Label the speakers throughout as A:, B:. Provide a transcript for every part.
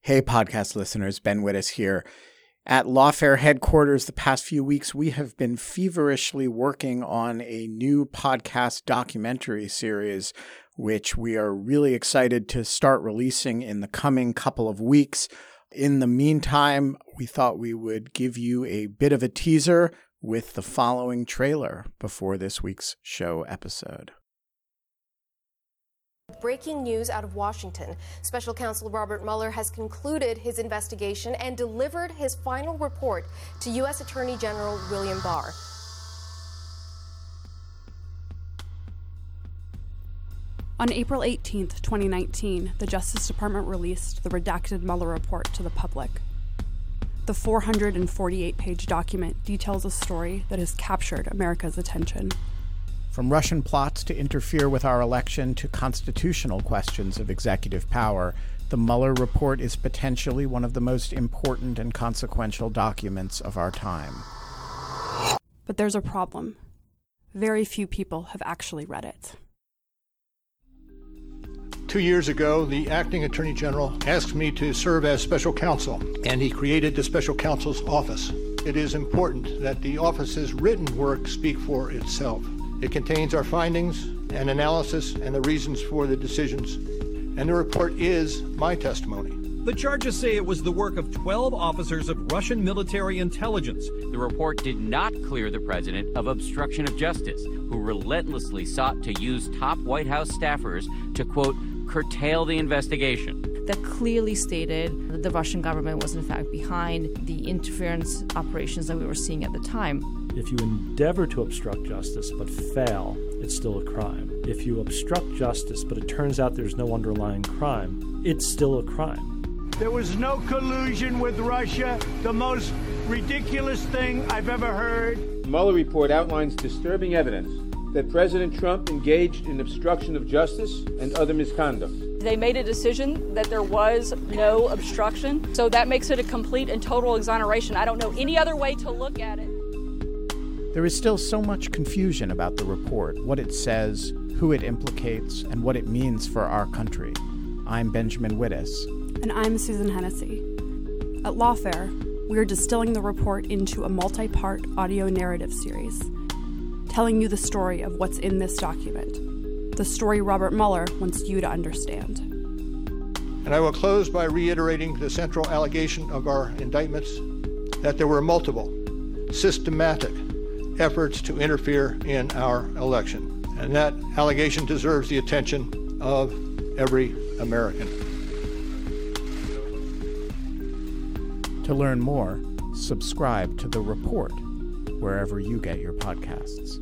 A: Hey, podcast listeners, Ben Wittes here. At Lawfare headquarters the past few weeks, we have been feverishly working on a new podcast documentary series, which we are really excited to start releasing in the coming couple of weeks. In the meantime, we thought we would give you a bit of a teaser with the following trailer before this week's show episode.
B: Breaking news out of Washington. Special Counsel Robert Mueller has concluded his investigation and delivered his final report to U.S. Attorney General William Barr.
C: On April 18, 2019, the Justice Department released the redacted Mueller report to the public. The 448-page document details a story that has captured America's attention.
A: From Russian plots to interfere with our election to constitutional questions of executive power, the Mueller report is potentially one of the most important and consequential documents of our time.
C: But there's a problem. Very few people have actually read it.
D: 2 years ago, the acting attorney general asked me to serve as special counsel, and he created the special counsel's office. It is important that the office's written work speak for itself. It contains our findings and analysis and the reasons for the decisions, and the report is my testimony.
E: The charges say it was the work of 12 officers of Russian military intelligence.
F: The report did not clear the president of obstruction of justice, who relentlessly sought to use top White House staffers to, quote, curtail the investigation.
G: That clearly stated that the Russian government was in fact behind the interference operations that we were seeing at the time.
H: If you endeavor to obstruct justice but fail, it's still a crime. If you obstruct justice but it turns out there's no underlying crime, it's still a crime.
I: There was no collusion with Russia, the most ridiculous thing I've ever heard.
J: The Mueller report outlines disturbing evidence that President Trump engaged in obstruction of justice and other misconduct.
K: They made a decision that there was no obstruction, so that makes it a complete and total exoneration. I don't know any other way to look at it.
A: There is still so much confusion about the report, what it says, who it implicates, and what it means for our country. I'm Benjamin Wittes.
C: And I'm Susan Hennessy. At Lawfare, we are distilling the report into a multi-part audio narrative series, telling you the story of what's in this document, the story Robert Mueller wants you to understand.
D: And I will close by reiterating the central allegation of our indictments, that there were multiple, systematic efforts to interfere in our election. And that allegation deserves the attention of every American.
A: To learn more, subscribe to The Report wherever you get your podcasts.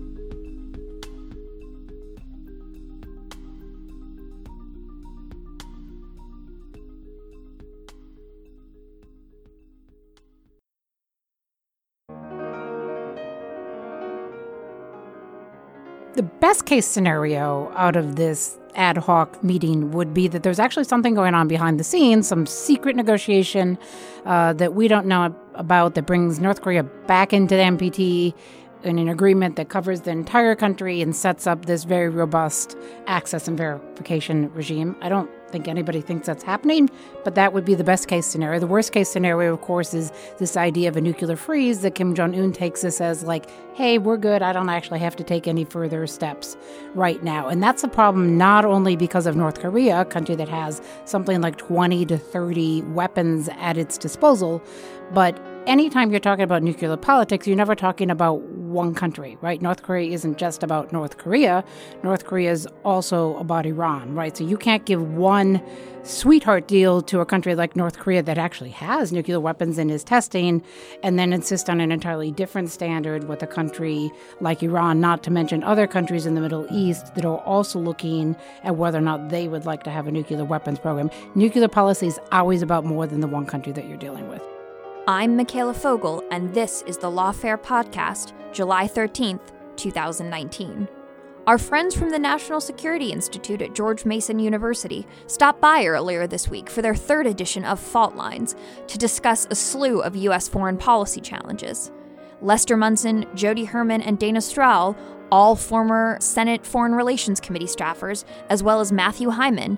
L: The best case scenario out of this ad hoc meeting would be that there's actually something going on behind the scenes, some secret negotiation that we don't know about that brings North Korea back into the NPT in an agreement that covers the entire country and sets up this very robust access and verification regime. I don't think anybody thinks that's happening, but that would be the best case scenario. The worst case scenario, of course, is this idea of a nuclear freeze that Kim Jong-un takes this as like, hey, we're good. I don't actually have to take any further steps right now. And that's a problem not only because of North Korea, a country that has something like 20 to 30 weapons at its disposal, but anytime you're talking about nuclear politics, you're never talking about one country, right? North Korea isn't just about North Korea. North Korea is also about Iran, right? So you can't give one sweetheart deal to a country like North Korea that actually has nuclear weapons and is testing, and then insist on an entirely different standard with a country like Iran, not to mention other countries in the Middle East that are also looking at whether or not they would like to have a nuclear weapons program. Nuclear policy is always about more than the one country that you're dealing with.
M: I'm Michaela Fogel, and this is the Lawfare Podcast, July 13th, 2019. Our friends from the National Security Institute at George Mason University stopped by earlier this week for their third edition of Fault Lines to discuss a slew of U.S. foreign policy challenges. Lester Munson, Jody Herman, and Dana Stroul, all former Senate Foreign Relations Committee staffers, as well as Matthew Hyman,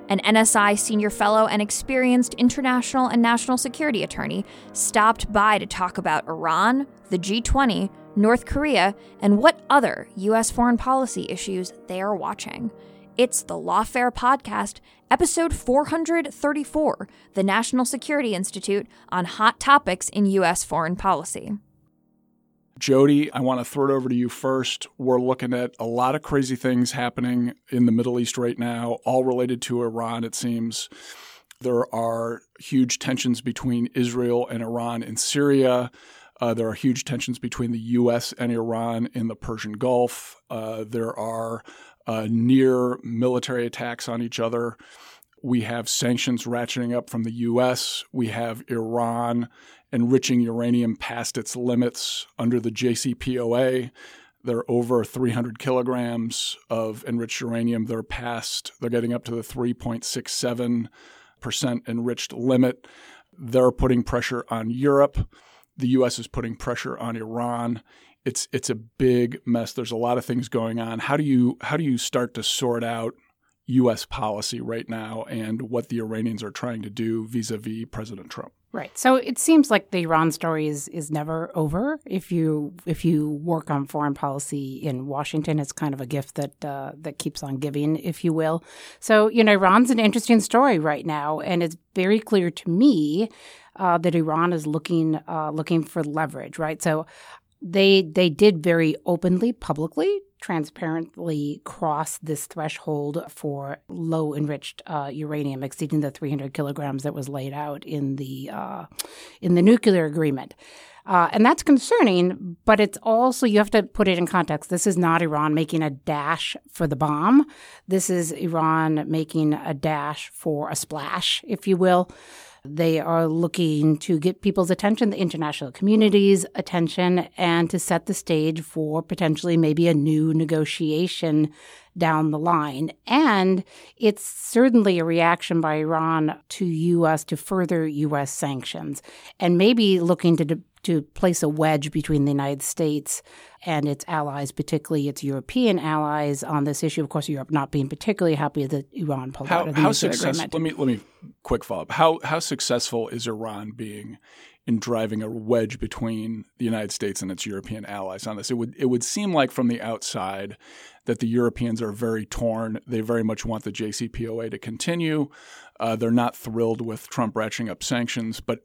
M: an NSI senior fellow and experienced international and national security attorney, stopped by to talk about Iran, the G20, North Korea, and what other U.S. foreign policy issues they are watching. It's the Lawfare Podcast, episode 434, the National Security Institute on hot topics in U.S. foreign policy.
N: Jody, I want to throw it over to you first. We're looking at a lot of crazy things happening in the Middle East right now, all related to Iran, it seems. There are huge tensions between Israel and Iran in Syria. There are huge tensions between the U.S. and Iran in the Persian Gulf. There are near military attacks on each other. We have sanctions ratcheting up from the U.S. We have Iran enriching uranium past its limits under the JCPOA. They're over 300 kilograms of enriched uranium. They're getting up to the 3.67% enriched limit. They're putting pressure on Europe. The U.S. is putting pressure on Iran. It's a big mess. There's a lot of things going on. How do you start to sort out U.S. policy right now and what the Iranians are trying to do vis-a-vis President Trump?
L: Right. So it seems like the Iran story is never over. If you work on foreign policy in Washington, it's kind of a gift that keeps on giving, if you will. So, Iran's an interesting story right now, and it's very clear to me that Iran is looking for leverage, right? So they did very openly, publicly, transparently cross this threshold for low enriched uranium exceeding the 300 kilograms that was laid out in the nuclear agreement. And that's concerning, but it's also, you have to put it in context. This is not Iran making a dash for the bomb. This is Iran making a dash for a splash, if you will. They are looking to get people's attention, the international community's attention, and to set the stage for potentially maybe a new negotiation down the line. And it's certainly a reaction by Iran to U.S., to further U.S. sanctions, and maybe looking to place a wedge between the United States and its allies, particularly its European allies, on this issue. Of course, Europe not being particularly happy that Iran pulled out of the nuclear agreement.
N: Let me quick follow-up. How successful is Iran being in driving a wedge between the United States and its European allies on this? It would seem like from the outside that the Europeans are very torn. They very much want the JCPOA to continue. They're not thrilled with Trump ratcheting up sanctions, but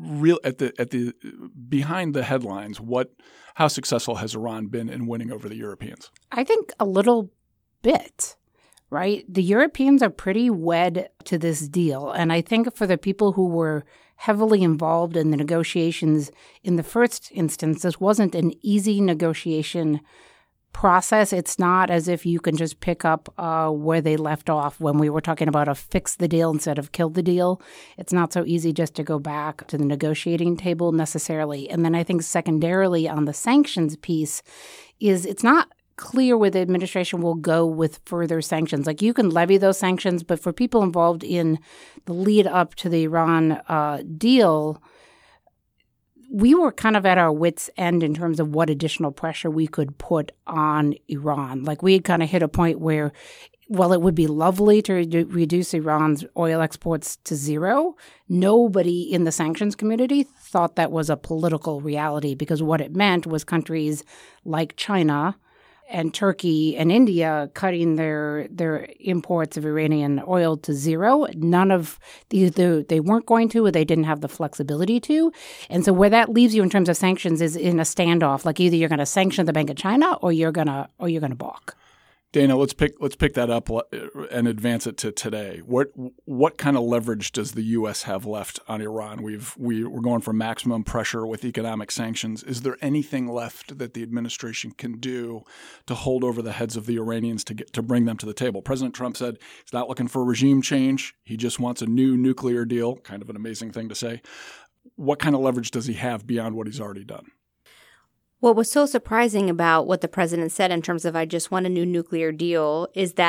N: behind the headlines, how successful has Iran been in winning over the Europeans?
L: I think a little bit, right? The Europeans are pretty wed to this deal, and I think for the people who were heavily involved in the negotiations in the first instance, this wasn't an easy negotiation process. It's not as if you can just pick up where they left off when we were talking about a fix the deal instead of kill the deal. It's not so easy just to go back to the negotiating table necessarily. And then I think secondarily on the sanctions piece is it's not clear where the administration will go with further sanctions. Like you can levy those sanctions, but for people involved in the lead up to the Iran deal, we were kind of at our wits' end in terms of what additional pressure we could put on Iran. Like we had kind of hit a point where, while it would be lovely to reduce Iran's oil exports to zero, nobody in the sanctions community thought that was a political reality, because what it meant was countries like China and Turkey and India cutting their imports of Iranian oil to zero. None of either they weren't going to, or they didn't have the flexibility to. And so where that leaves you in terms of sanctions is in a standoff. Like either you're going to sanction the Bank of China or you're going to balk.
N: Dana, let's pick that up and advance it to today. What kind of leverage does the U.S. have left on Iran? We're going for maximum pressure with economic sanctions. Is there anything left that the administration can do to hold over the heads of the Iranians to bring them to the table? President Trump said he's not looking for regime change. He just wants a new nuclear deal. Kind of an amazing thing to say. What kind of leverage does he have beyond what he's already done?
O: What was so surprising about what the president said in terms of I just want a new nuclear deal is that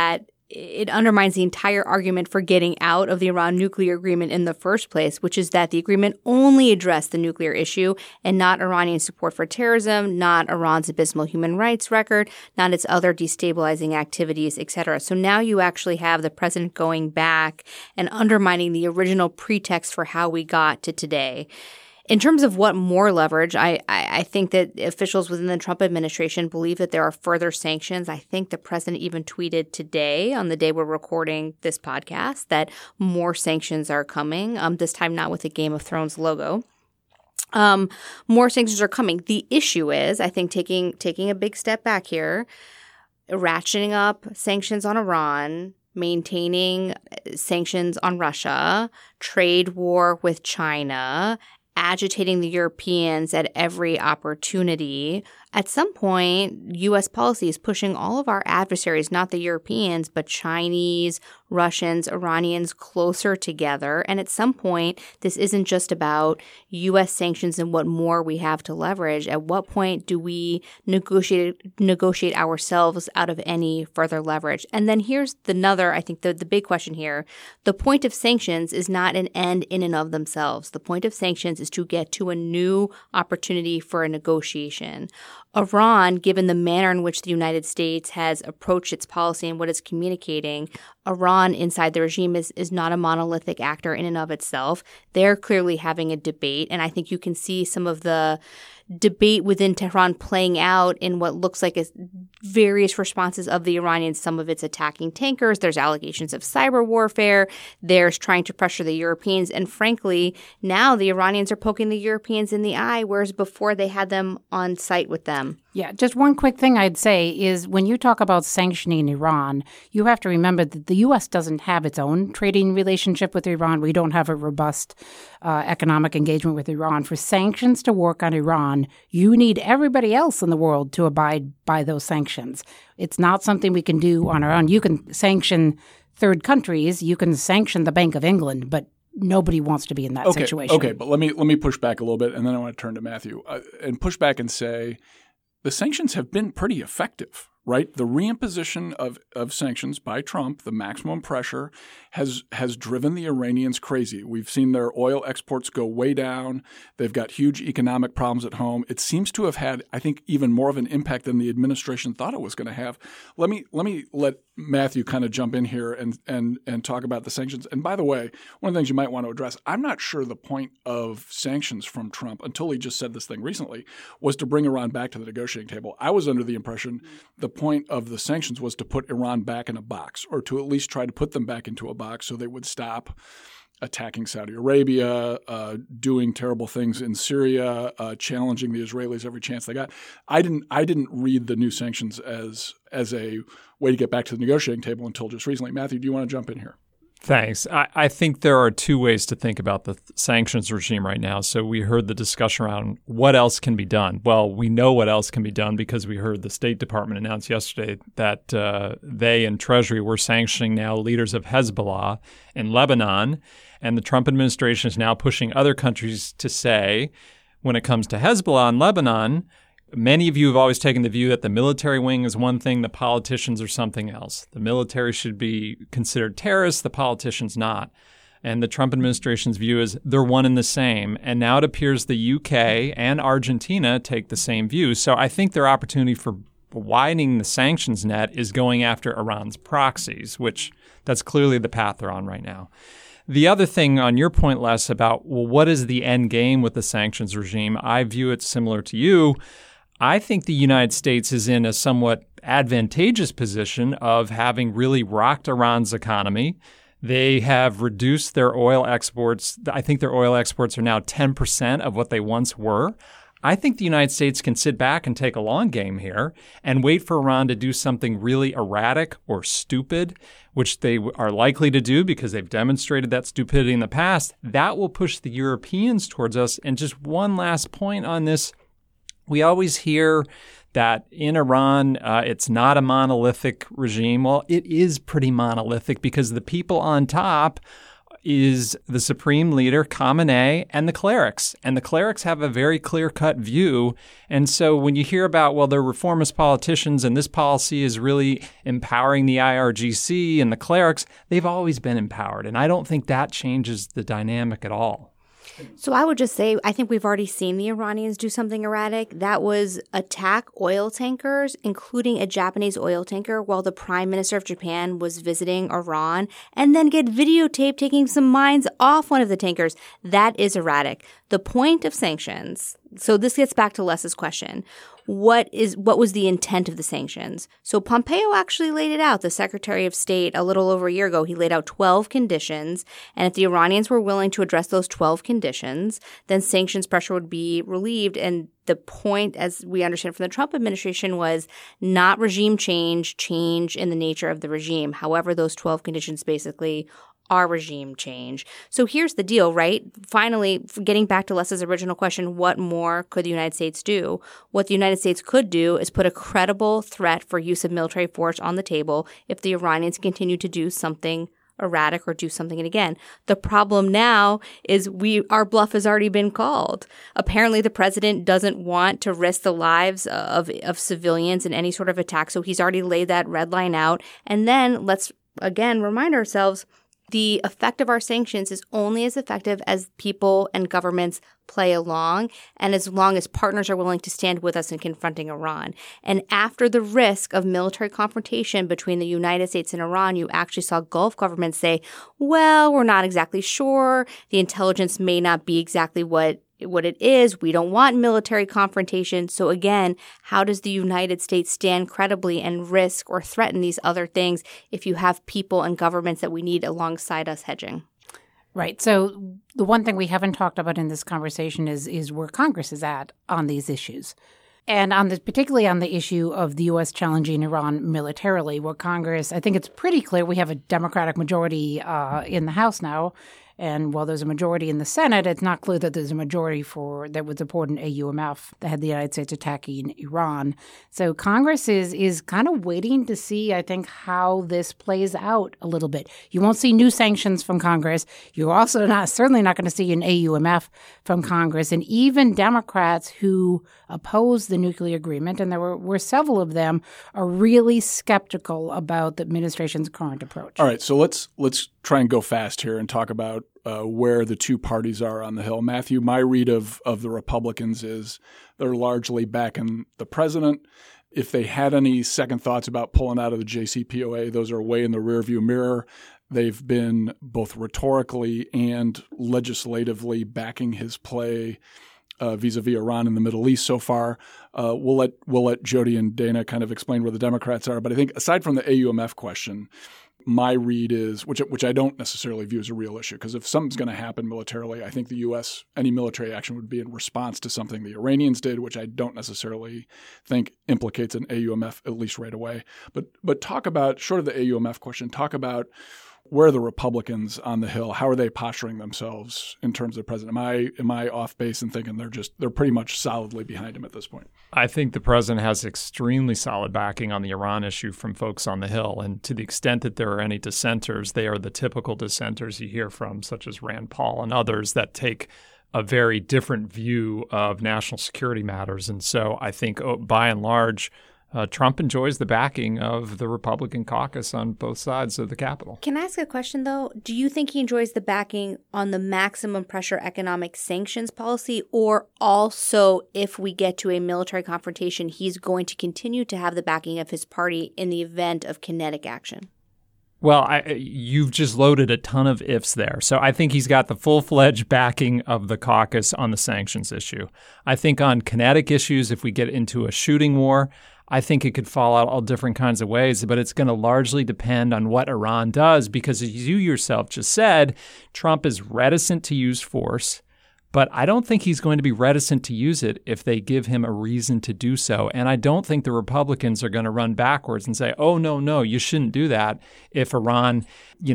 O: it undermines the entire argument for getting out of the Iran nuclear agreement in the first place, which is that the agreement only addressed the nuclear issue and not Iranian support for terrorism, not Iran's abysmal human rights record, not its other destabilizing activities, etc. So now you actually have the president going back and undermining the original pretext for how we got to today. In terms of what more leverage, I think that officials within the Trump administration believe that there are further sanctions. I think the president even tweeted today, on the day we're recording this podcast, that more sanctions are coming, this time not with a Game of Thrones logo. More sanctions are coming. The issue is, I think, taking a big step back here, ratcheting up sanctions on Iran, maintaining sanctions on Russia, trade war with China, agitating the Europeans at every opportunity. At some point, U.S. policy is pushing all of our adversaries, not the Europeans, but Chinese, Russians, Iranians, closer together. And at some point, this isn't just about U.S. sanctions and what more we have to leverage. At what point do we negotiate ourselves out of any further leverage? And then here's I think the big question here. The point of sanctions is not an end in and of themselves. The point of sanctions is to get to a new opportunity for a negotiation. Iran, given the manner in which the United States has approached its policy and what it's communicating, Iran inside the regime is not a monolithic actor in and of itself. They're clearly having a debate, and I think you can see some of the debate within Tehran playing out in what looks like various responses of the Iranians. Some of it's attacking tankers. There's allegations of cyber warfare. There's trying to pressure the Europeans. And frankly, now the Iranians are poking the Europeans in the eye, whereas before they had them on site with them.
L: Yeah, just one quick thing I'd say is when you talk about sanctioning Iran, you have to remember that the U.S. doesn't have its own trading relationship with Iran. We don't have a robust economic engagement with Iran. For sanctions to work on Iran, you need everybody else in the world to abide by those sanctions. It's not something we can do on our own. You can sanction third countries. You can sanction the Bank of England, but nobody wants to be in that situation.
N: Okay, but let me push back a little bit, and then I want to turn to Matthew and push back and say the sanctions have been pretty effective, right? The reimposition of sanctions by Trump, the maximum pressure, has driven the Iranians crazy. We've seen their oil exports go way down. They've got huge economic problems at home. It seems to have had, I think, even more of an impact than the administration thought it was going to have. Let Matthew kind of jump in here and talk about the sanctions. And by the way, one of the things you might want to address, I'm not sure the point of sanctions from Trump, until he just said this thing recently, was to bring Iran back to the negotiating table. I was under the impression the point of the sanctions was to put Iran back in a box, or to at least try to put them back into a box so they would stop attacking Saudi Arabia, doing terrible things in Syria, challenging the Israelis every chance they got. I didn't read the new sanctions as a way to get back to the negotiating table until just recently. Matthew, do you want to jump in here?
P: Thanks. I think there are two ways to think about the sanctions regime right now. So we heard the discussion around what else can be done. Well, we know what else can be done because we heard the State Department announce yesterday that they and Treasury were sanctioning now leaders of Hezbollah in Lebanon. And the Trump administration is now pushing other countries to say, when it comes to Hezbollah in Lebanon, many of you have always taken the view that the military wing is one thing, the politicians are something else. The military should be considered terrorists, the politicians not. And the Trump administration's view is they're one and the same. And now it appears the UK and Argentina take the same view. So I think their opportunity for widening the sanctions net is going after Iran's proxies, which that's clearly the path they're on right now. The other thing on your point, Les, about, well, what is the end game with the sanctions regime? I view it similar to you. I think the United States is in a somewhat advantageous position of having really rocked Iran's economy. They have reduced their oil exports. I think their oil exports are now 10% of what they once were. I think the United States can sit back and take a long game here and wait for Iran to do something really erratic or stupid, which they are likely to do because they've demonstrated that stupidity in the past. That will push the Europeans towards us. And just one last point on this. We always hear that in Iran, it's not a monolithic regime. Well, it is pretty monolithic because the people on top is the supreme leader, Khamenei, and the clerics. And the clerics have a very clear-cut view. And so when you hear about, well, they're reformist politicians and this policy is really empowering the IRGC and the clerics, they've always been empowered. And I don't think that changes the dynamic at all.
O: So I would just say, I think we've already seen the Iranians do something erratic. That was attack oil tankers, including a Japanese oil tanker, while the Prime Minister of Japan was visiting Iran, and then get videotaped taking some mines off one of the tankers. That is erratic. The point of sanctions, so this gets back to Les's question, what was the intent of the sanctions? So Pompeo actually laid it out. The Secretary of State, a little over a year ago, he laid out 12 conditions. And if the Iranians were willing to address those 12 conditions, then sanctions pressure would be relieved. And the point, as we understand from the Trump administration, was not regime change in the nature of the regime. However, those 12 conditions basically are regime change. So here's the deal, right? Finally, getting back to Les's original question, what more could the United States do? What the United States could do is put a credible threat for use of military force on the table if the Iranians continue to do something erratic or do something again. The problem now is our bluff has already been called. Apparently, the president doesn't want to risk the lives of civilians in any sort of attack, so he's already laid that red line out. And then let's, again, remind ourselves, the effect of our sanctions is only as effective as people and governments play along, and as long as partners are willing to stand with us in confronting Iran. And after the risk of military confrontation between the United States and Iran, you actually saw Gulf governments say, well, we're not exactly sure. The intelligence may not be exactly what it is. We don't want military confrontation. So again, how does the United States stand credibly and risk or threaten these other things if you have people and governments that we need alongside us hedging?
L: Right. So the one thing we haven't talked about in this conversation is where Congress is at on these issues. And particularly on the issue of the U.S. challenging Iran militarily, where Congress, I think it's pretty clear we have a Democratic majority in the House now. And while there's a majority in the Senate, it's not clear that there's a majority that would support an AUMF that had the United States attacking Iran. So Congress is kind of waiting to see, I think, how this plays out a little bit. You won't see new sanctions from Congress. You're also certainly not going to see an AUMF from Congress. And even Democrats who oppose the nuclear agreement, and there were several of them, are really skeptical about the administration's current approach.
N: All right, so let's try and go fast here and talk about where the two parties are on the Hill. Matthew, my read of the Republicans is they're largely backing the president. If they had any second thoughts about pulling out of the JCPOA, those are way in the rearview mirror. They've been both rhetorically and legislatively backing his play vis-a-vis Iran in the Middle East so far. We'll let Jody and Dana kind of explain where the Democrats are. But I think aside from the AUMF question, my read is, which I don't necessarily view as a real issue, because if something's going to happen militarily, I think the U.S., any military action would be in response to something the Iranians did, which I don't necessarily think implicates an AUMF, at least right away. But talk about, short of the AUMF question, talk about where are the Republicans on the Hill? How are they posturing themselves in terms of the president? Am I off base in thinking they're pretty much solidly behind him at this point?
P: I think the president has extremely solid backing on the Iran issue from folks on the Hill. And to the extent that there are any dissenters, they are the typical dissenters you hear from, such as Rand Paul and others that take a very different view of national security matters. And so I think by and large, Trump enjoys the backing of the Republican caucus on both sides of the Capitol.
O: Can I ask a question, though? Do you think he enjoys the backing on the maximum pressure economic sanctions policy, or also if we get to a military confrontation, he's going to continue to have the backing of his party in the event of kinetic action?
P: Well, you've just loaded a ton of ifs there. So I think he's got the full-fledged backing of the caucus on the sanctions issue. I think on kinetic issues, if we get into a shooting war, I think it could fall out all different kinds of ways, but it's going to largely depend on what Iran does because, as you yourself just said, Trump is reticent to use force, but I don't think he's going to be reticent to use it if they give him a reason to do so. And I don't think the Republicans are going to run backwards and say, oh, no, you shouldn't do that if Iran,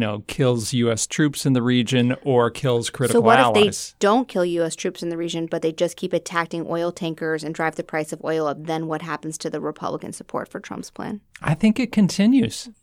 P: kills U.S. troops in the region or kills critical allies.
O: So what if they don't kill U.S. troops in the region, but they just keep attacking oil tankers and drive the price of oil up? Then what happens to the Republican support for Trump's plan?
P: I think it continues.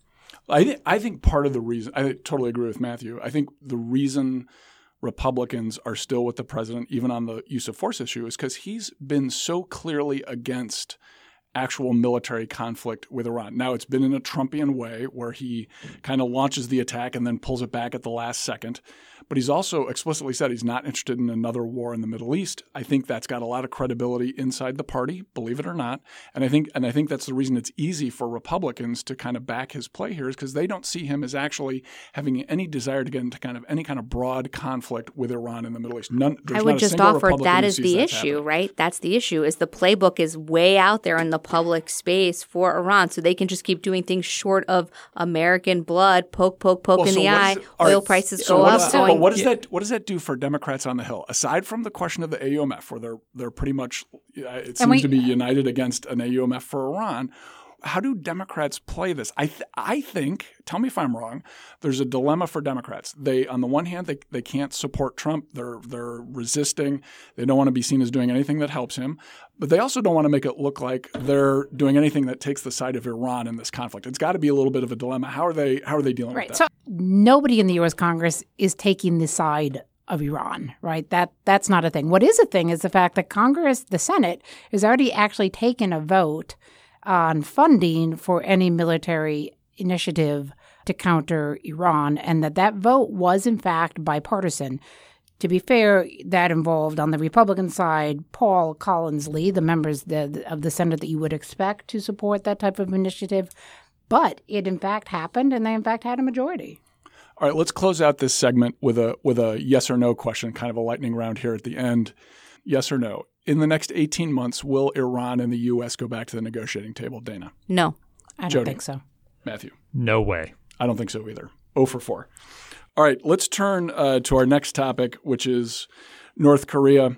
N: I think part of the reason – I totally agree with Matthew. I think the reason Republicans are still with the president, even on the use of force issue, is because he's been so clearly against actual military conflict with Iran. Now, it's been in a Trumpian way where he kind of launches the attack and then pulls it back at the last second. But he's also explicitly said he's not interested in another war in the Middle East. I think that's got a lot of credibility inside the party, believe it or not. And I think that's the reason it's easy for Republicans to kind of back his play here, is because they don't see him as actually having any desire to get into kind of any kind of broad conflict with Iran in the Middle East.
O: I would just offer that is the issue, right? That's the issue, is the playbook is way out there in the public space for Iran, so they can just keep doing things short of American blood, poke in the eye, oil prices go up.
N: What does that do for Democrats on the Hill? Aside from the question of the AUMF, where they're pretty much it seems to be united against an AUMF for Iran. How do Democrats play this? I think, tell me if I'm wrong, there's a dilemma for Democrats. They, on the one hand, they can't support Trump. They're resisting. They don't want to be seen as doing anything that helps him. But they also don't want to make it look like they're doing anything that takes the side of Iran in this conflict. It's got to be a little bit of a dilemma. How are they dealing with that?
L: So nobody in the U.S. Congress is taking the side of Iran, right? That's not a thing. What is a thing is the fact that Congress, the Senate, has already actually taken a vote on funding for any military initiative to counter Iran, and that vote was, in fact, bipartisan. To be fair, that involved, on the Republican side, Paul Collins Lee, the members of the Senate that you would expect to support that type of initiative. But it, in fact, happened, and they, in fact, had a majority.
N: All right, let's close out this segment with a yes or no question, kind of a lightning round here at the end. Yes or no? In the next 18 months, will Iran and the U.S. go back to the negotiating table? Dana?
O: No.
L: I don't think so.
N: Matthew?
P: No way.
N: I don't think so either. 0 for 4. All right, let's turn to our next topic, which is North Korea.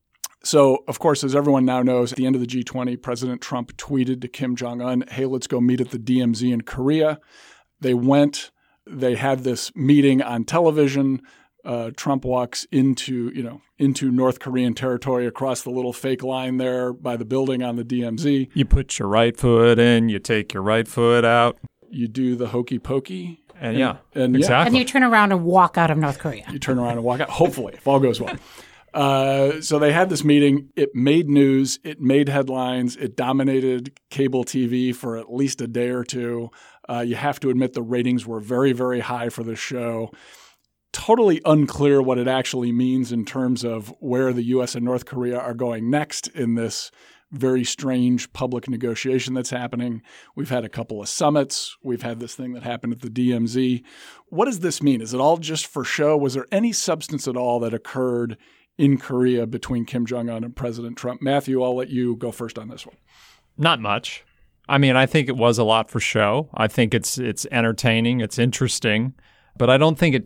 N: So, of course, as everyone now knows, at the end of the G20, President Trump tweeted to Kim Jong-un, hey, let's go meet at the DMZ in Korea. They went. They had this meeting on television. Trump walks into North Korean territory across the little fake line there by the building on the DMZ.
P: You put your right foot in, you take your right foot out.
N: You do the hokey pokey.
P: And exactly.
L: And you turn around and walk out of North Korea.
N: You turn around and walk out, hopefully, if all goes well. So they had this meeting. It made news. It made headlines. It dominated cable TV for at least a day or two. You have to admit the ratings were very, very high for the show. Totally unclear what it actually means in terms of where the U.S. and North Korea are going next in this very strange public negotiation that's happening. We've had a couple of summits. We've had this thing that happened at the DMZ. What does this mean? Is it all just for show? Was there any substance at all that occurred in Korea between Kim Jong-un and President Trump? Matthew, I'll let you go first on this one.
P: Not much. I mean, I think it was a lot for show. I think it's entertaining. It's interesting. But I don't think it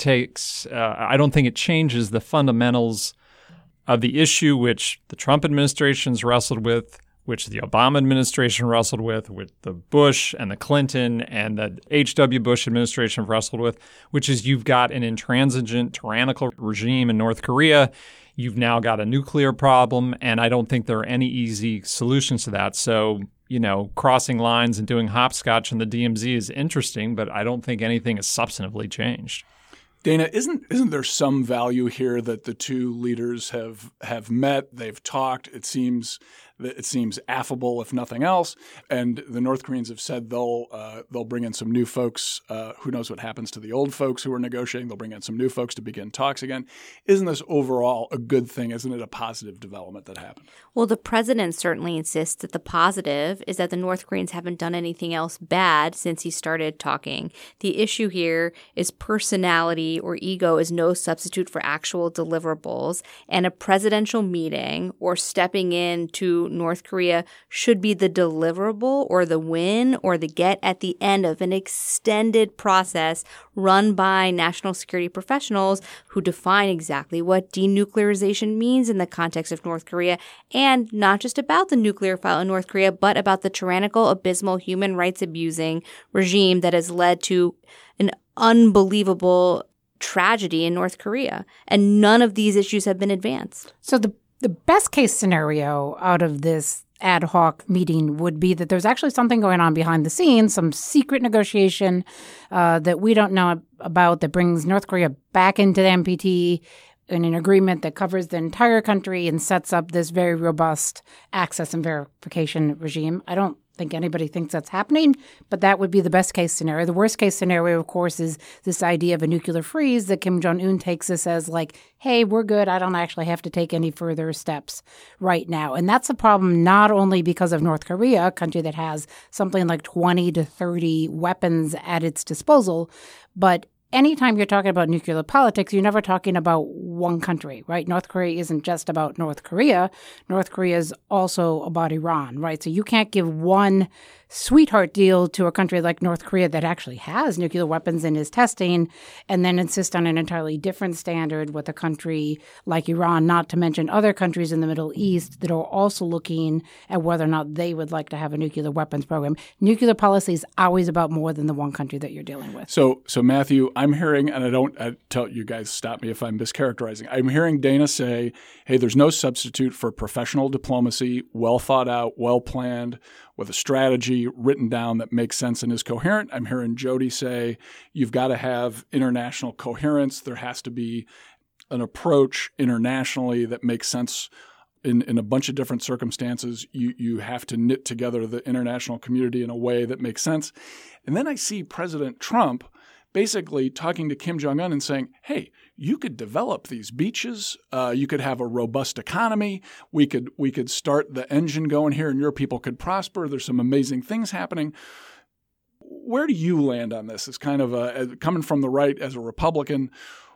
P: changes the fundamentals of the issue which the Trump administration's wrestled with, which the Obama administration wrestled with the Bush and the Clinton and the H.W. Bush administration have wrestled with, which is you've got an intransigent, tyrannical regime in North Korea. You've now got a nuclear problem, and I don't think there are any easy solutions to that. So, crossing lines and doing hopscotch in the DMZ is interesting, but I don't think anything has substantively changed.
N: Dana, isn't there some value here that the two leaders have met, they've talked, it seems affable if nothing else, and the North Koreans have said they'll bring in some new folks. Who knows what happens to the old folks who are negotiating? They'll bring in some new folks to begin talks again. Isn't this overall a good thing? Isn't it a positive development that happened?
O: Well, the president certainly insists that the positive is that the North Koreans haven't done anything else bad since he started talking. The issue here is personality or ego is no substitute for actual deliverables, and a presidential meeting or stepping in to North Korea should be the deliverable or the win or the get at the end of an extended process run by national security professionals who define exactly what denuclearization means in the context of North Korea, and not just about the nuclear file in North Korea, but about the tyrannical, abysmal, human rights abusing regime that has led to an unbelievable tragedy in North Korea. And none of these issues have been advanced.
L: So the best case scenario out of this ad hoc meeting would be that there's actually something going on behind the scenes, some secret negotiation that we don't know about that brings North Korea back into the NPT in an agreement that covers the entire country and sets up this very robust access and verification regime. I don't think anybody thinks that's happening, but that would be the best case scenario. The worst case scenario, of course, is this idea of a nuclear freeze that Kim Jong-un takes this as like, hey, we're good. I don't actually have to take any further steps right now. And that's a problem not only because of North Korea, a country that has something like 20 to 30 weapons at its disposal, but anytime you're talking about nuclear politics, you're never talking about one country, right? North Korea isn't just about North Korea. North Korea is also about Iran, right? So you can't give one sweetheart deal to a country like North Korea that actually has nuclear weapons and is testing and then insist on an entirely different standard with a country like Iran, not to mention other countries in the Middle East that are also looking at whether or not they would like to have a nuclear weapons program. Nuclear policy is always about more than the one country that you're dealing with.
N: So Matthew, I'm hearing, and I tell you guys, stop me if I'm mischaracterizing. I'm hearing Dana say, hey, there's no substitute for professional diplomacy, well thought out, well planned, with a strategy written down that makes sense and is coherent. I'm hearing Jody say, you've got to have international coherence. There has to be an approach internationally that makes sense in a bunch of different circumstances. You have to knit together the international community in a way that makes sense. And then I see President Trump basically talking to Kim Jong-un and saying, hey, you could develop these beaches. You could have a robust economy. We could start the engine going here and your people could prosper. There's some amazing things happening. Where do you land on this? As kind of coming from the right as a Republican,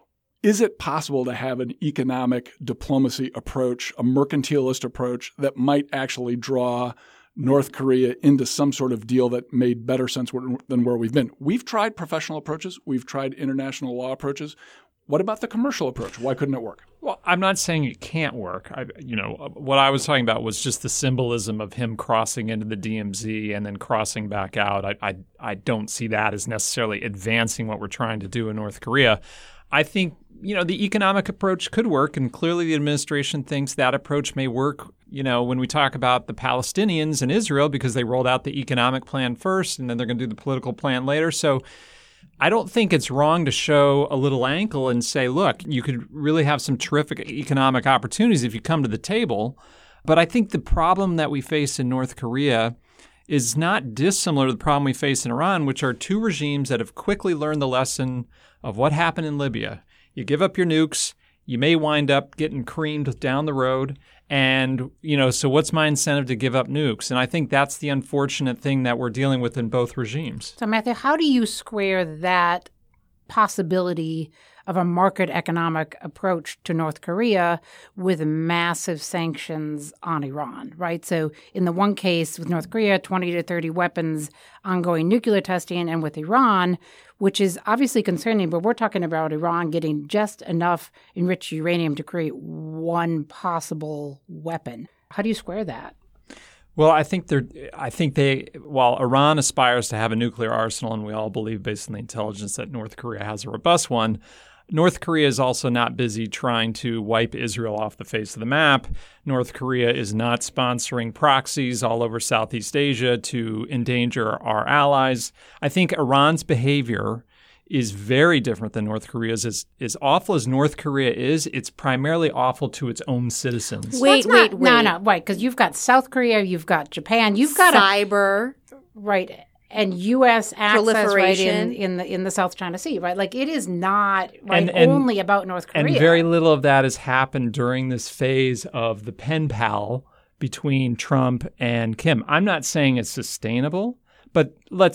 N: is it possible to have an economic diplomacy approach, a mercantilist approach that might actually draw North Korea into some sort of deal that made better sense than where we've been? We've tried professional approaches. We've tried international law approaches. What about the commercial approach? Why couldn't it work?
P: Well, I'm not saying it can't work. What I was talking about was just the symbolism of him crossing into the DMZ and then crossing back out. I don't see that as necessarily advancing what we're trying to do in North Korea. I think, the economic approach could work, and clearly the administration thinks that approach may work, when we talk about the Palestinians and Israel, because they rolled out the economic plan first and then they're going to do the political plan later. So I don't think it's wrong to show a little ankle and say, look, you could really have some terrific economic opportunities if you come to the table. But I think the problem that we face in North Korea is not dissimilar to the problem we face in Iran, which are two regimes that have quickly learned the lesson of what happened in Libya. You give up your nukes, you may wind up getting creamed down the road. And, so what's my incentive to give up nukes? And I think that's the unfortunate thing that we're dealing with in both regimes.
L: So, Matthew, how do you square that possibility of a market economic approach to North Korea with massive sanctions on Iran, right? So in the one case with North Korea, 20 to 30 weapons, ongoing nuclear testing, and with Iran, which is obviously concerning, but we're talking about Iran getting just enough enriched uranium to create one possible weapon. How do you square that?
P: Well, I think while Iran aspires to have a nuclear arsenal, and we all believe based on the intelligence that North Korea has a robust one, North Korea is also not busy trying to wipe Israel off the face of the map. North Korea is not sponsoring proxies all over Southeast Asia to endanger our allies. I think Iran's behavior is very different than North Korea's. As awful as North Korea is, it's primarily awful to its own citizens.
L: Wait. No, right, because you've got South Korea, you've got Japan, you've got
O: cyber.
L: Right. And U.S. access right in the South China Sea, right? Like, it is not only about North Korea.
P: And very little of that has happened during this phase of the pen pal between Trump and Kim. I'm not saying it's sustainable, but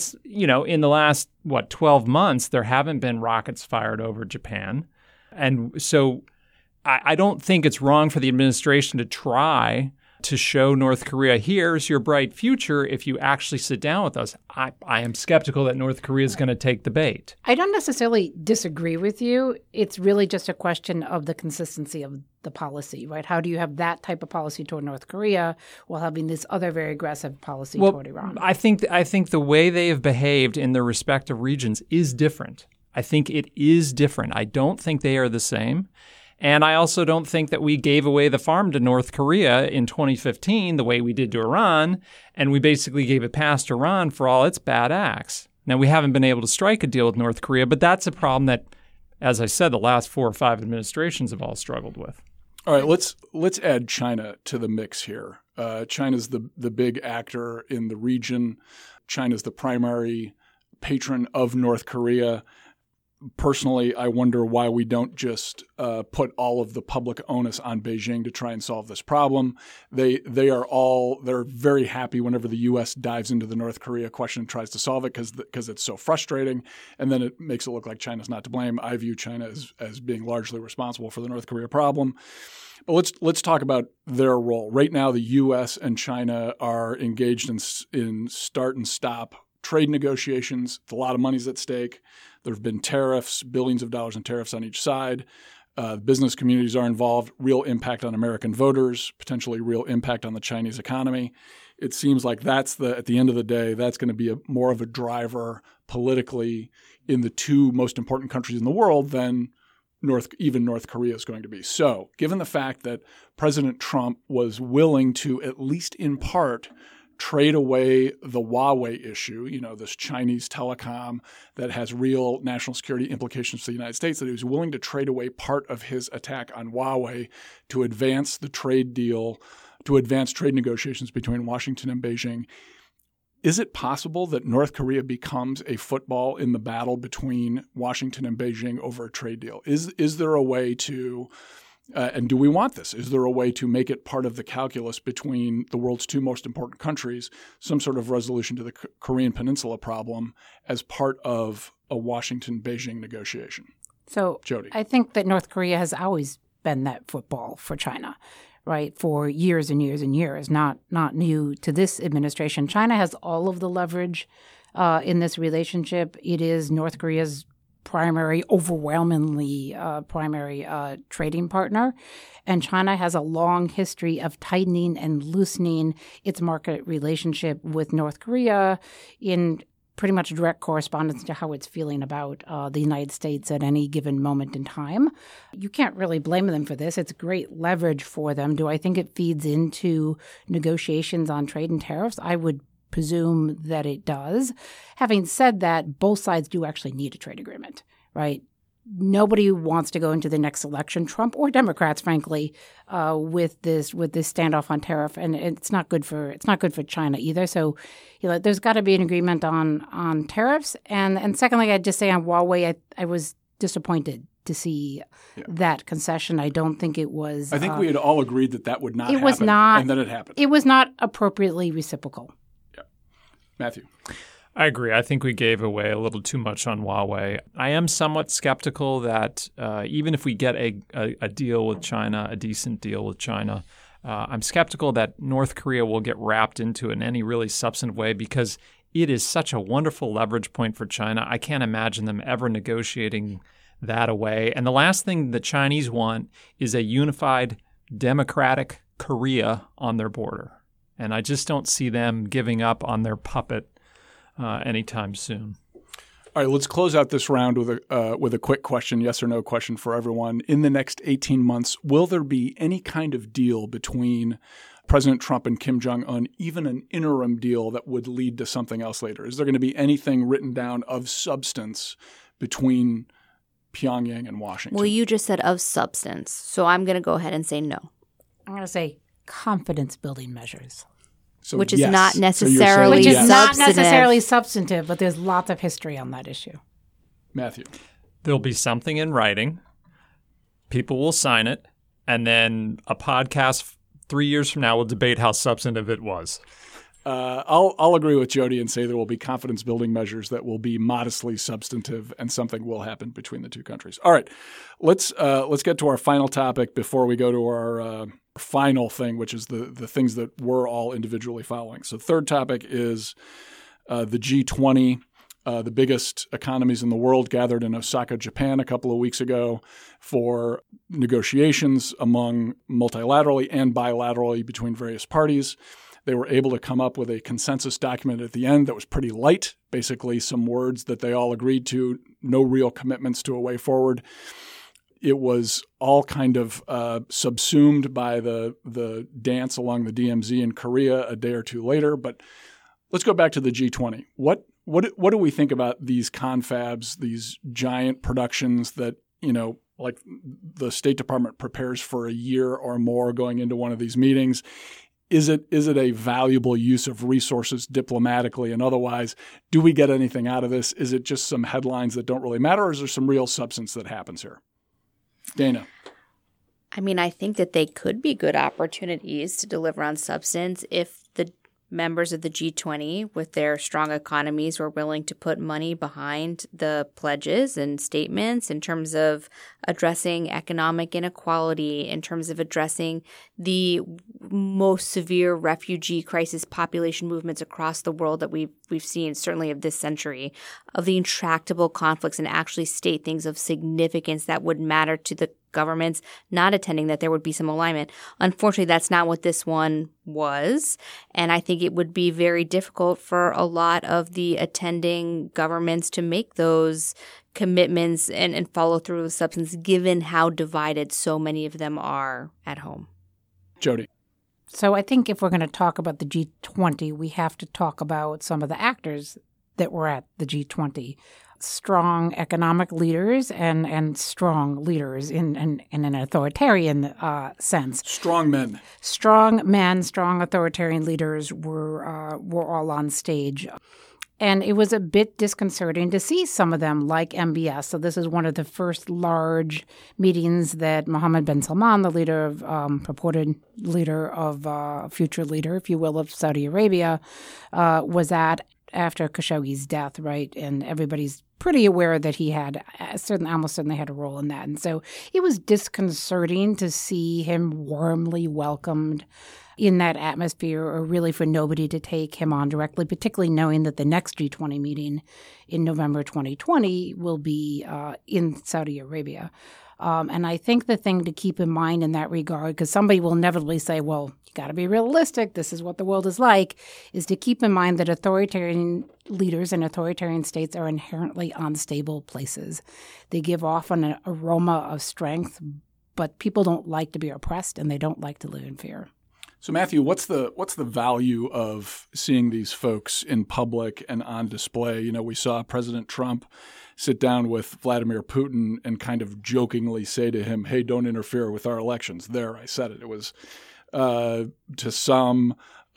P: in the last, 12 months, there haven't been rockets fired over Japan. And so I don't think it's wrong for the administration to try to show North Korea, here's your bright future if you actually sit down with us. I am skeptical that North Korea is going to take the bait.
L: I don't necessarily disagree with you. It's really just a question of the consistency of the policy, right? How do you have that type of policy toward North Korea while having this other very aggressive policy toward Iran?
P: I think the way they have behaved in their respective regions is different. I think it is different. I don't think they are the same. And I also don't think that we gave away the farm to North Korea in 2015 the way we did to Iran, and we basically gave it past Iran for all its bad acts. Now, we haven't been able to strike a deal with North Korea, but that's a problem that, as I said, the last 4 or 5 administrations have all struggled with.
N: All right, let's add China to the mix here. China's the big actor in the region. China's the primary patron of North Korea. Personally, I wonder why we don't just put all of the public onus on Beijing to try and solve this problem. They're very happy whenever the U.S. dives into the North Korea question and tries to solve it because it's so frustrating, and then it makes it look like China's not to blame. I view China as being largely responsible for the North Korea problem. But let's talk about their role. Right now, the U.S. and China are engaged in start and stop trade negotiations. A lot of money's at stake. There have been tariffs, billions of dollars in tariffs on each side. Business communities are involved, real impact on American voters, potentially real impact on the Chinese economy. It seems like at the end of the day, that's going to be more of a driver politically in the 2 most important countries in the world than even North Korea is going to be. So given the fact that President Trump was willing to, at least in part, trade away the Huawei issue, this Chinese telecom that has real national security implications for the United States, that he was willing to trade away part of his attack on Huawei to advance the trade deal, to advance trade negotiations between Washington and Beijing. Is it possible that North Korea becomes a football in the battle between Washington and Beijing over a trade deal? Is there a way to and do we want this? Is there a way to make it part of the calculus between the world's 2 most important countries, some sort of resolution to the Korean Peninsula problem as part of a Washington-Beijing negotiation?
L: So
N: Jody.
L: I think that North Korea has always been that football for China, right, for years and years and years, not new to this administration. China has all of the leverage in this relationship. It is North Korea's overwhelmingly primary trading partner. And China has a long history of tightening and loosening its market relationship with North Korea in pretty much direct correspondence to how it's feeling about the United States at any given moment in time. You can't really blame them for this. It's great leverage for them. Do I think it feeds into negotiations on trade and tariffs? I would presume that it does. Having said that, both sides do actually need a trade agreement, right? Nobody wants to go into the next election, Trump or Democrats, frankly, with this standoff on tariff, and it's not good for China either. So, there's got to be an agreement on tariffs, and secondly, I'd just say on Huawei, I was disappointed to see that concession. I don't think it was.
N: I think we had all agreed that would not happen.
L: It was not,
N: and then it happened.
L: It was not appropriately reciprocal.
N: Matthew.
P: I agree. I think we gave away a little too much on Huawei. I am somewhat skeptical that even if we get a deal with China, a decent deal with China, I'm skeptical that North Korea will get wrapped into it in any really substantive way because it is such a wonderful leverage point for China. I can't imagine them ever negotiating that away. And the last thing the Chinese want is a unified democratic Korea on their border. And I just don't see them giving up on their puppet anytime soon.
N: All right, let's close out this round with a quick question, yes or no question for everyone. In the next 18 months, will there be any kind of deal between President Trump and Kim Jong-un, even an interim deal that would lead to something else later? Is there going to be anything written down of substance between Pyongyang and Washington?
O: Well, you just said of substance, so I'm going to go ahead and say no.
L: I'm going to say confidence-building measures.
N: So
O: which is
N: yes.
O: not necessarily
L: which is
O: substantive.
L: not necessarily substantive, but there's lots of history on that issue.
N: Matthew.
P: There'll be something in writing. People will sign it. And then a podcast 3 years from now will debate how substantive it was.
N: I'll agree with Jody and say there will be confidence-building measures that will be modestly substantive, and something will happen between the 2 countries. All right, let's get to our final topic before we go to our final thing, which is the things that we're all individually following. So, third topic is the G20. The biggest economies in the world gathered in Osaka, Japan, a couple of weeks ago for negotiations among multilaterally and bilaterally between various parties. They were able to come up with a consensus document at the end that was pretty light, basically some words that they all agreed to, no real commitments to a way forward. it was all kind of subsumed by the dance along the DMZ in Korea a day or two later. But let's go back to the G20. What do we think about these confabs, these giant productions that, like the State Department prepares for a year or more going into one of these meetings? Is it a valuable use of resources diplomatically and otherwise? Do we get anything out of this? Is it just some headlines that don't really matter, or is there some real substance that happens here? Dana.
O: I mean, I think that they could be good opportunities to deliver on substance if the members of the G20 with their strong economies were willing to put money behind the pledges and statements in terms of addressing economic inequality, in terms of addressing the most severe refugee crisis population movements across the world that we've seen, certainly of this century, of the intractable conflicts, and actually state things of significance that would matter to the governments not attending, that there would be some alignment. Unfortunately, that's not what this one was. And I think it would be very difficult for a lot of the attending governments to make those commitments and follow through with substance, given how divided so many of them are at home.
N: Jody.
L: So I think if we're going to talk about the G20, we have to talk about some of the actors that were at the G20. Strong economic leaders and strong leaders in an authoritarian sense.
N: Strong men.
L: Strong men, strong authoritarian leaders were all on stage. And it was a bit disconcerting to see some of them, like MBS. So this is one of the first large meetings that Mohammed bin Salman, the leader of purported leader of future leader, if you will, of Saudi Arabia, was at after Khashoggi's death, right? And everybody's pretty aware that he had almost certainly had a role in that. And so it was disconcerting to see him warmly welcomed in that atmosphere, or really for nobody to take him on directly, particularly knowing that the next G20 meeting in November 2020 will be in Saudi Arabia. And I think the thing to keep in mind in that regard, because somebody will inevitably say, well, you got to be realistic, this is what the world is like, is to keep in mind that authoritarian leaders and authoritarian states are inherently unstable places. They give off an aroma of strength, but people don't like to be oppressed and they don't like to live in fear.
N: So Matthew, what's the value of seeing these folks in public and on display? We saw President Trump sit down with Vladimir Putin and kind of jokingly say to him, hey, don't interfere with our elections. There, I said it. It was to some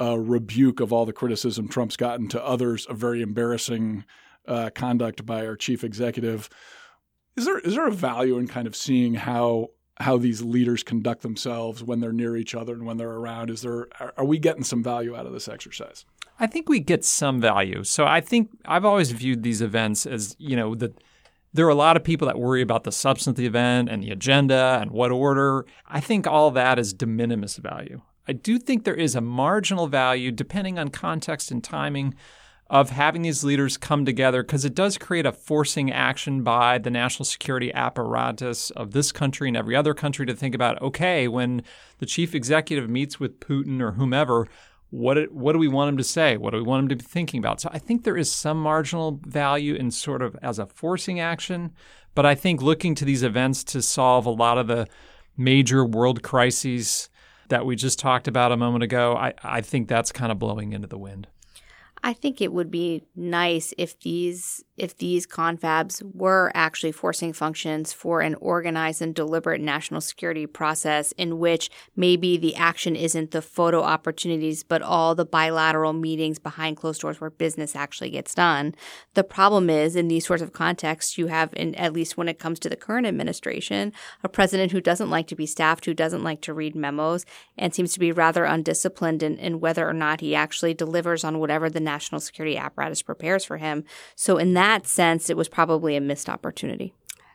N: rebuke of all the criticism Trump's gotten, to others a very embarrassing conduct by our chief executive. Is there a value in kind of seeing how these leaders conduct themselves when they're near each other and when they're around? Are we getting some value out of this exercise?
P: I think we get some value. So I think I've always viewed these events as, that there are a lot of people that worry about the substance of the event and the agenda and what order. I think all that is de minimis value. I do think there is a marginal value, depending on context and timing, of having these leaders come together, because it does create a forcing action by the national security apparatus of this country and every other country to think about, okay, when the chief executive meets with Putin or whomever, what do we want him to say? What do we want him to be thinking about? So I think there is some marginal value in sort of as a forcing action, but I think looking to these events to solve a lot of the major world crises that we just talked about a moment ago, I think that's kind of blowing into the wind.
O: I think it would be nice if these confabs were actually forcing functions for an organized and deliberate national security process in which maybe the action isn't the photo opportunities, but all the bilateral meetings behind closed doors where business actually gets done. The problem is, in these sorts of contexts, you have, at least when it comes to the current administration, a president who doesn't like to be staffed, who doesn't like to read memos, and seems to be rather undisciplined in whether or not he actually delivers on whatever the national security apparatus prepares for him. So in that sense, it was probably a missed opportunity.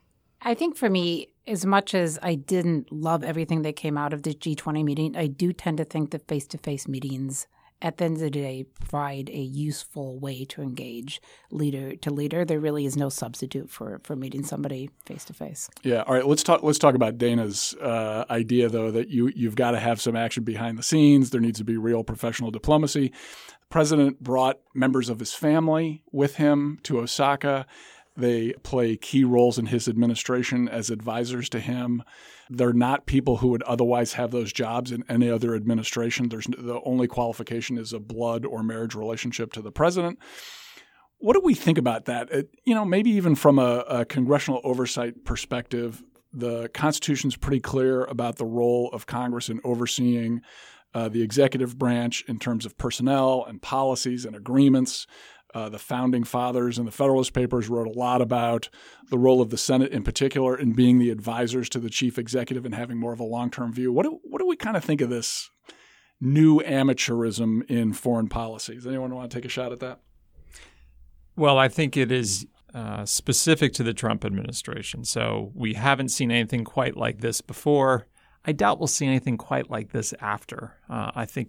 L: I think for me, as much as I didn't love everything that came out of the G20 meeting, I do tend to think that face-to-face meetings at the end of the day provide a useful way to engage leader to leader. There really is no substitute for meeting somebody face-to-face.
N: Yeah. All right. Let's talk about Dana's idea, though, that you've got to have some action behind the scenes. There needs to be real professional diplomacy. The president brought members of his family with him to Osaka. They play key roles in his administration as advisors to him. They're not people who would otherwise have those jobs in any other administration. The only qualification is a blood or marriage relationship to the president. What do we think about that? Maybe even from a congressional oversight perspective, the Constitution's pretty clear about the role of Congress in overseeing the executive branch in terms of personnel and policies and agreements. The founding fathers in the Federalist Papers wrote a lot about the role of the Senate in particular in being the advisors to the chief executive and having more of a long-term view. What do we kind of think of this new amateurism in foreign policy? Does anyone want to take a shot at that?
P: Well, I think it is specific to the Trump administration. So we haven't seen anything quite like this before. I doubt we'll see anything quite like this after. I think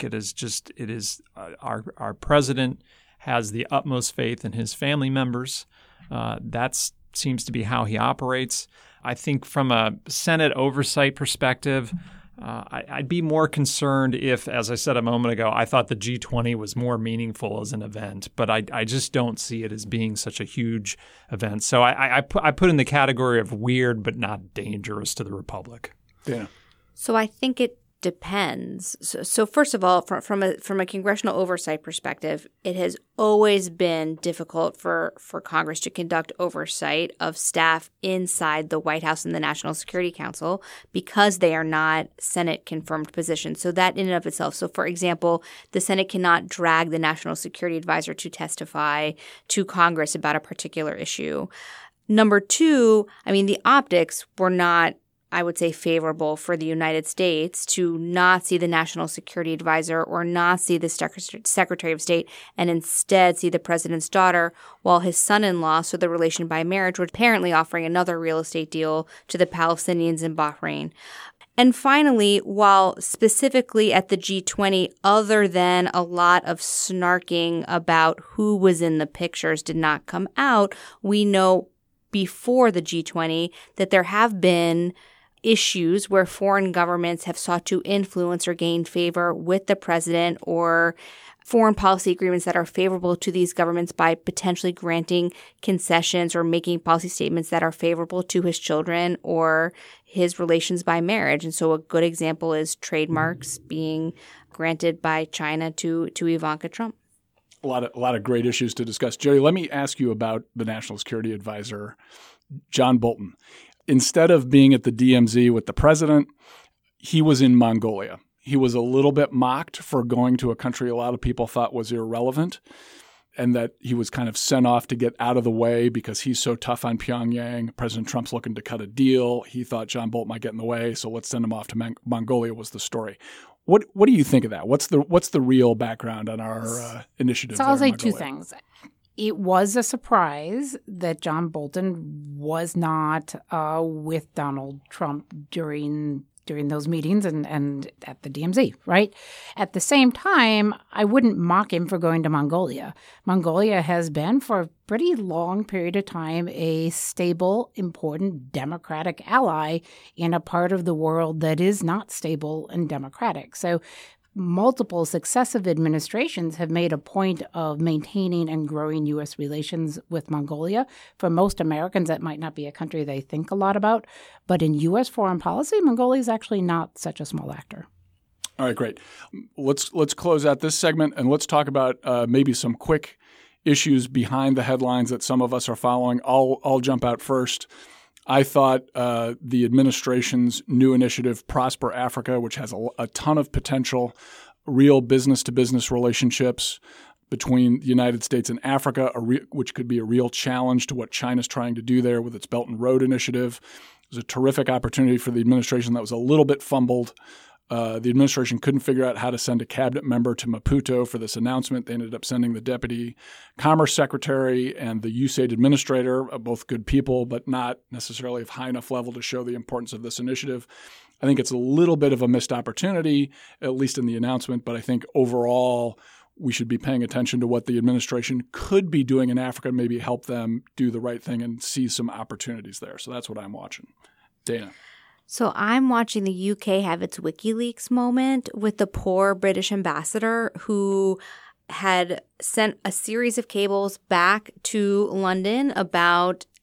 P: our president has the utmost faith in his family members. That seems to be how he operates. I think from a Senate oversight perspective, I'd be more concerned if, as I said a moment ago, I thought the G20 was more meaningful as an event, but I just don't see it as being such a huge event. So I put in the category of weird but not dangerous to the Republic.
N: Yeah.
O: So I think it depends. So first of all, from a congressional oversight perspective, it has always been difficult for Congress to conduct oversight of staff inside the White House and the National Security Council because they are not Senate-confirmed positions. So that in and of itself. So, for example, the Senate cannot drag the National Security Advisor to testify to Congress about a particular issue. Number two, the optics were not, I would say, favorable for the United States to not see the National Security Advisor or not see the Secretary of State and instead see the president's daughter, while his son-in-law, so the relation by marriage, was apparently offering another real estate deal to the Palestinians in Bahrain. And finally, while specifically at the G20, other than a lot of snarking about who was in the pictures did not come out, we know before the G20 that there have been issues where foreign governments have sought to influence or gain favor with the president, or foreign policy agreements that are favorable to these governments by potentially granting concessions or making policy statements that are favorable to his children or his relations by marriage. And so a good example is trademarks being granted by China to Ivanka Trump.
N: A lot of great issues to discuss. Jerry, let me ask you about the National Security Advisor, John Bolton. Instead of being at the DMZ with the president, he was in Mongolia. He was a little bit mocked for going to a country a lot of people thought was irrelevant, and that he was kind of sent off to get out of the way because he's so tough on Pyongyang. President Trump's looking to cut a deal. He thought John Bolton might get in the way, so let's send him off to Mongolia was the story. What do you think of that? What's the real background on our initiative?
L: So I'll say two things. It was a surprise that John Bolton was not with Donald Trump during those meetings and at the DMZ, right? At the same time, I wouldn't mock him for going to Mongolia. Mongolia has been, for a pretty long period of time, a stable, important democratic ally in a part of the world that is not stable and democratic. So multiple successive administrations have made a point of maintaining and growing U.S. relations with Mongolia. For most Americans, that might not be a country they think a lot about. But in U.S. foreign policy, Mongolia is actually not such a small actor.
N: All right, great. Let's close out this segment and let's talk about maybe some quick issues behind the headlines that some of us are following. I'll jump out first. I thought the administration's new initiative, Prosper Africa, which has a ton of potential, real business-to-business relationships between the United States and Africa, which could be a real challenge to what China's trying to do there with its Belt and Road Initiative. It was a terrific opportunity for the administration that was a little bit fumbled. The administration couldn't figure out how to send a cabinet member to Maputo for this announcement. They ended up sending the deputy commerce secretary and the USAID administrator, both good people, but not necessarily of high enough level to show the importance of this initiative. I think it's a little bit of a missed opportunity, at least in the announcement, but I think overall we should be paying attention to what the administration could be doing in Africa, maybe help them do the right thing and see some opportunities there. So that's what I'm watching. Dana.
O: So I'm watching the UK have its WikiLeaks moment with the poor British ambassador who had sent a series of cables back to London about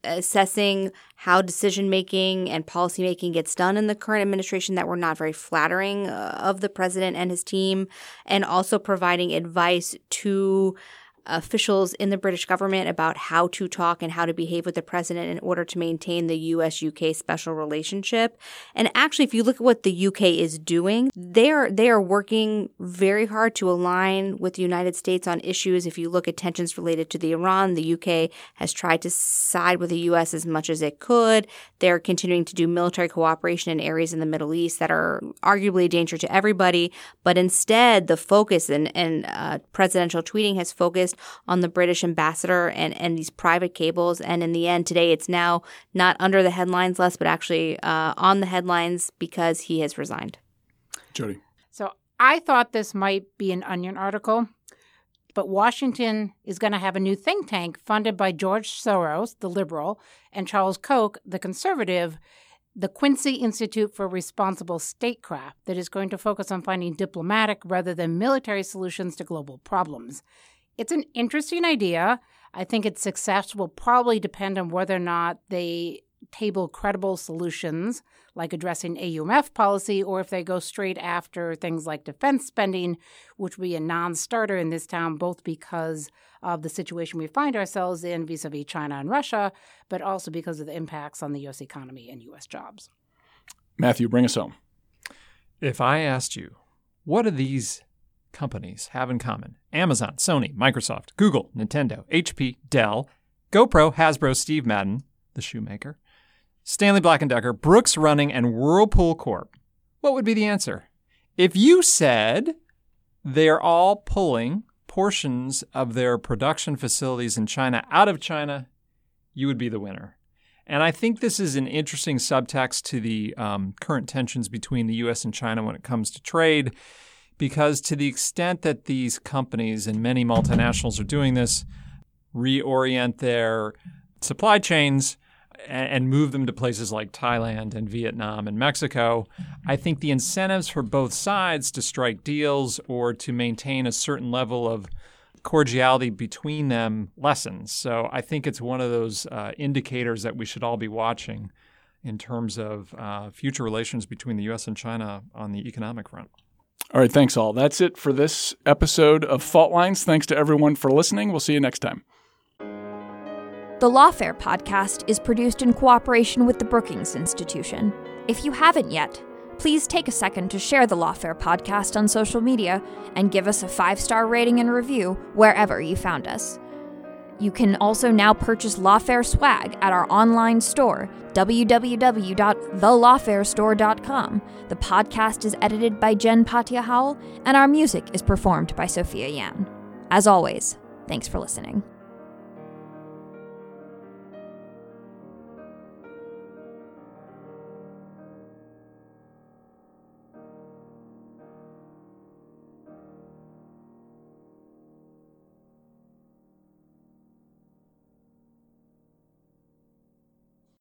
O: assessing how decision-making and policy-making gets done in the current administration that were not very flattering of the president and his team, and also providing advice to officials in the British government about how to talk and how to behave with the president in order to maintain the US-UK special relationship. And actually, if you look at what the UK is doing, they are working very hard to align with the United States on issues. If you look at tensions related to the Iran, the UK has tried to side with the US as much as it could. They're continuing to do military cooperation in areas in the Middle East that are arguably a danger to everybody. But instead, the focus and presidential tweeting has focused on the British ambassador and these private cables. And in the end, today, it's now not under the headlines list, but actually on the headlines because he has resigned.
N: Jody.
L: So I thought this might be an Onion article, but Washington is going to have a new think tank funded by George Soros, the liberal, and Charles Koch, the conservative, the Quincy Institute for Responsible Statecraft, that is going to focus on finding diplomatic rather than military solutions to global problems. It's an interesting idea. I think its success will probably depend on whether or not they table credible solutions like addressing AUMF policy, or if they go straight after things like defense spending, which will be a non-starter in this town, both because of the situation we find ourselves in vis-a-vis China and Russia, but also because of the impacts on the U.S. economy and U.S. jobs.
N: Matthew, bring us home.
P: If I asked you, what do these companies have in common? Amazon, Sony, Microsoft, Google, Nintendo, HP, Dell, GoPro, Hasbro, Steve Madden, the shoemaker, Stanley Black & Decker, Brooks Running, and Whirlpool Corp. What would be the answer? If you said they're all pulling portions of their production facilities in China out of China, you would be the winner. And I think this is an interesting subtext to the current tensions between the U.S. and China when it comes to trade, because to the extent that these companies and many multinationals are doing this, reorient their supply chains and move them to places like Thailand and Vietnam and Mexico, I think the incentives for both sides to strike deals or to maintain a certain level of cordiality between them lessens. So I think it's one of those indicators that we should all be watching in terms of future relations between the U.S. and China on the economic front.
N: All right, thanks all. That's it for this episode of Fault Lines. Thanks to everyone for listening. We'll see you next time.
M: The Lawfare podcast is produced in cooperation with the Brookings Institution. If you haven't yet, please take a second to share the Lawfare podcast on social media and give us a 5-star rating and review wherever you found us. You can also now purchase Lawfare swag at our online store, www.thelawfarestore.com. The podcast is edited by Jen Patia Howell, and our music is performed by Sophia Yan. As always, thanks for listening.